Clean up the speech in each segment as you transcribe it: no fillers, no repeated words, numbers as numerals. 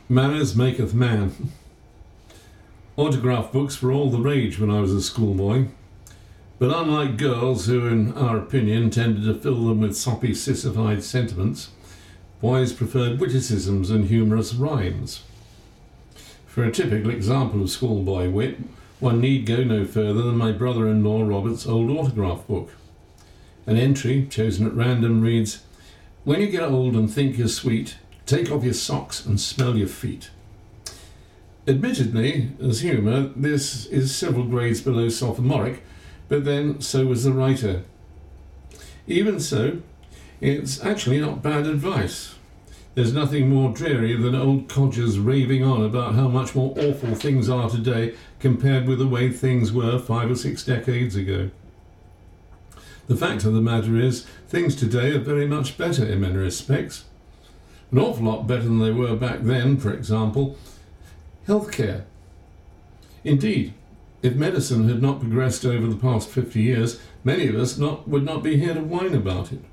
Manners maketh man. Autograph books were all the rage when I was a schoolboy, but unlike girls who, in our opinion, tended to fill them with soppy, sissified sentiments, boys preferred witticisms and humorous rhymes. For a typical example of schoolboy wit, one need go no further than my brother-in-law Robert's old autograph book. An entry, chosen at random, reads, "When you get old and think you're sweet, take off your socks and smell your feet." Admittedly, as humour, this is several grades below sophomoric, but then so was the writer. Even so, it's actually not bad advice. There's nothing more dreary than old codgers raving on about how much more awful things are today compared with the way things were 5 or 6 decades ago. The fact of the matter is, things today are very much better in many respects. An awful lot better than they were back then. For example, healthcare. Indeed, if medicine had not progressed over the past 50 years, many of us would not be here to whine about it.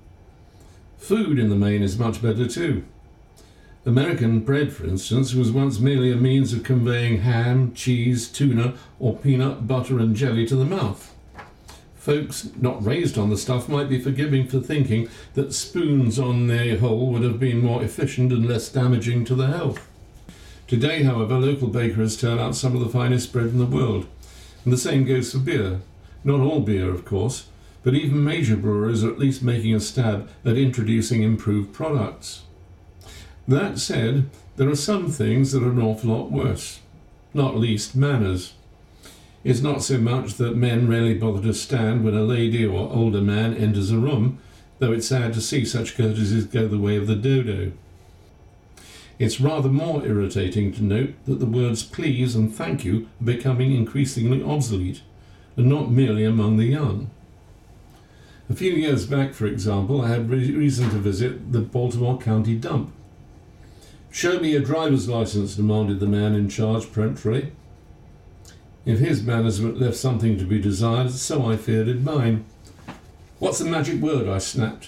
Food in the main is much better too. American bread, for instance, was once merely a means of conveying ham, cheese, tuna, or peanut butter and jelly to the mouth. Folks not raised on the stuff might be forgiving for thinking that spoons on their whole would have been more efficient and less damaging to the health. Today, however, local bakeries turn out some of the finest bread in the world, and the same goes for beer. Not all beer, of course, but even major breweries are at least making a stab at introducing improved products. That said, there are some things that are an awful lot worse, not least manners. It's not so much that men rarely bother to stand when a lady or older man enters a room, though it's sad to see such courtesies go the way of the dodo. It's rather more irritating to note that the words please and thank you are becoming increasingly obsolete, and not merely among the young. A few years back, for example, I had reason to visit the Baltimore County dump. "Show me your driver's license," demanded the man in charge peremptorily. If his manners left something to be desired, so I feared did mine. "What's the magic word?" I snapped.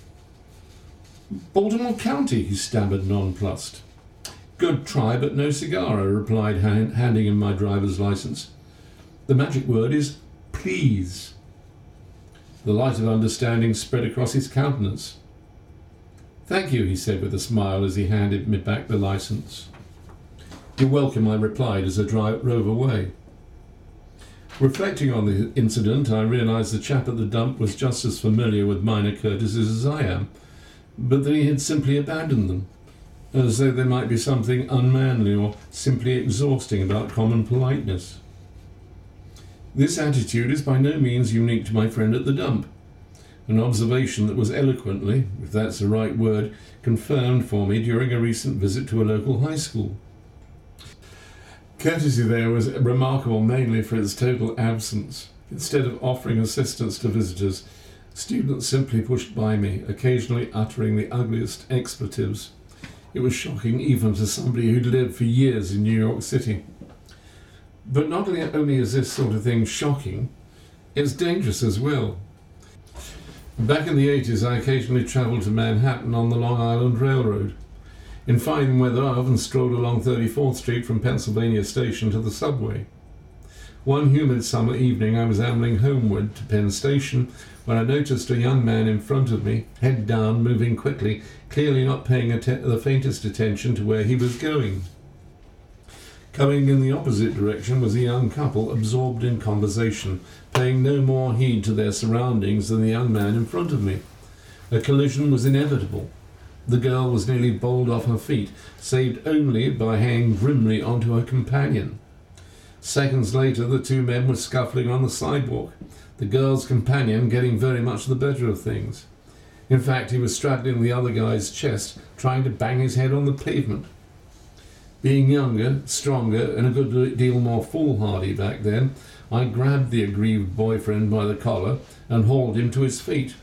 "Baltimore County," he stammered, nonplussed. "Good try, but no cigar," I replied, handing him my driver's license. "The magic word is please." The light of understanding spread across his countenance. "Thank you," he said with a smile as he handed me back the license. "You're welcome," I replied as I drove away. Reflecting on the incident, I realised the chap at the dump was just as familiar with minor courtesies as I am, but that he had simply abandoned them, as though there might be something unmanly or simply exhausting about common politeness. This attitude is by no means unique to my friend at the dump, an observation that was eloquently, if that's the right word, confirmed for me during a recent visit to a local high school. Courtesy there was remarkable mainly for its total absence. Instead of offering assistance to visitors, students simply pushed by me, occasionally uttering the ugliest expletives. It was shocking even to somebody who'd lived for years in New York City. But not only is this sort of thing shocking, it's dangerous as well. Back in the 80s, I occasionally travelled to Manhattan on the Long Island Railroad. In fine weather, I often strolled along 34th Street from Pennsylvania Station to the subway. One humid summer evening, I was ambling homeward to Penn Station when I noticed a young man in front of me, head down, moving quickly, clearly not paying the faintest attention to where he was going. Coming in the opposite direction was a young couple absorbed in conversation, paying no more heed to their surroundings than the young man in front of me. A collision was inevitable. The girl was nearly bowled off her feet, saved only by hanging grimly onto her companion. Seconds later, the two men were scuffling on the sidewalk, the girl's companion getting very much the better of things. In fact, he was straddling the other guy's chest, trying to bang his head on the pavement. Being younger, stronger, and a good deal more foolhardy back then, I grabbed the aggrieved boyfriend by the collar and hauled him to his feet.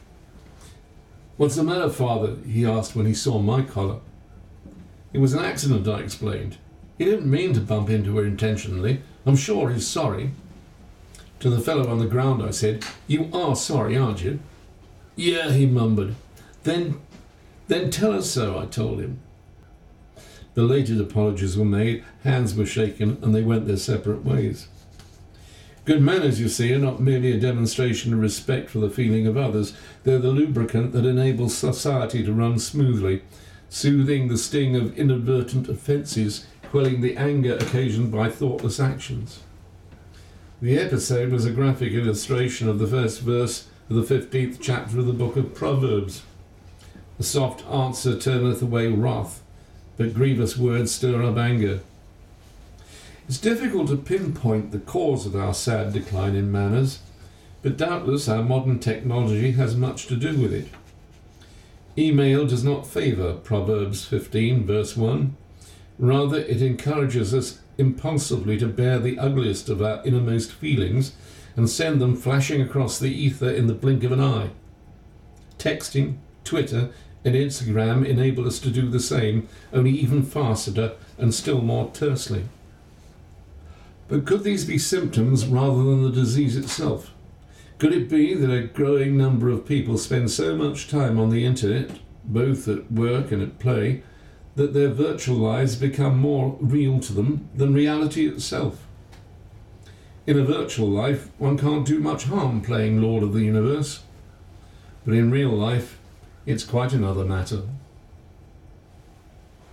"What's the matter, father?" he asked when he saw my collar. "It was an accident," I explained. "He didn't mean to bump into her intentionally. I'm sure he's sorry." To the fellow on the ground I said, "You are sorry, aren't you?" "Yeah," he mumbled. Then tell us so," I told him. Belated apologies were made, hands were shaken, and they went their separate ways. Good manners, you see, are not merely a demonstration of respect for the feeling of others. They're the lubricant that enables society to run smoothly, soothing the sting of inadvertent offences, quelling the anger occasioned by thoughtless actions. The episode was a graphic illustration of the first verse of the 15th chapter of the book of Proverbs. A soft answer turneth away wrath, but grievous words stir up anger. It's difficult to pinpoint the cause of our sad decline in manners, but doubtless our modern technology has much to do with it. Email does not favour Proverbs 15 verse 1. Rather, it encourages us impulsively to bear the ugliest of our innermost feelings and send them flashing across the ether in the blink of an eye. Texting, Twitter and Instagram enable us to do the same, only even faster and still more tersely. But could these be symptoms rather than the disease itself? Could it be that a growing number of people spend so much time on the internet, both at work and at play, that their virtual lives become more real to them than reality itself? In a virtual life, one can't do much harm playing Lord of the Universe, but in real life, it's quite another matter.